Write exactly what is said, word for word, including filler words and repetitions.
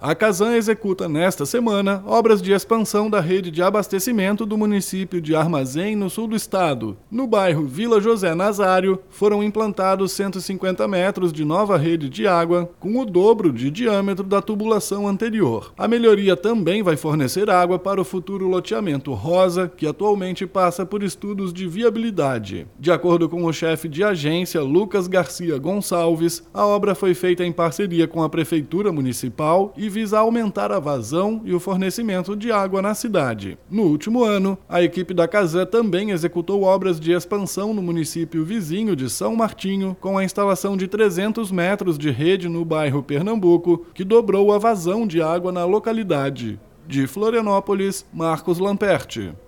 A Casan executa nesta semana obras de expansão da rede de abastecimento do município de Armazém, no sul do estado. No bairro Vila José Nazário, foram implantados cento e cinquenta metros de nova rede de água, com o dobro de diâmetro da tubulação anterior. A melhoria também vai fornecer água para o futuro loteamento Rosa, que atualmente passa por estudos de viabilidade. De acordo com o chefe de agência, Lucas Garcia Gonçalves, a obra foi feita em parceria com a Prefeitura Municipal e visa aumentar a vazão e o fornecimento de água na cidade. No último ano, a equipe da Casan também executou obras de expansão no município vizinho de São Martinho, com a instalação de trezentos metros de rede no bairro Pernambuco, que dobrou a vazão de água na localidade. De Florianópolis, Marcos Lamperti.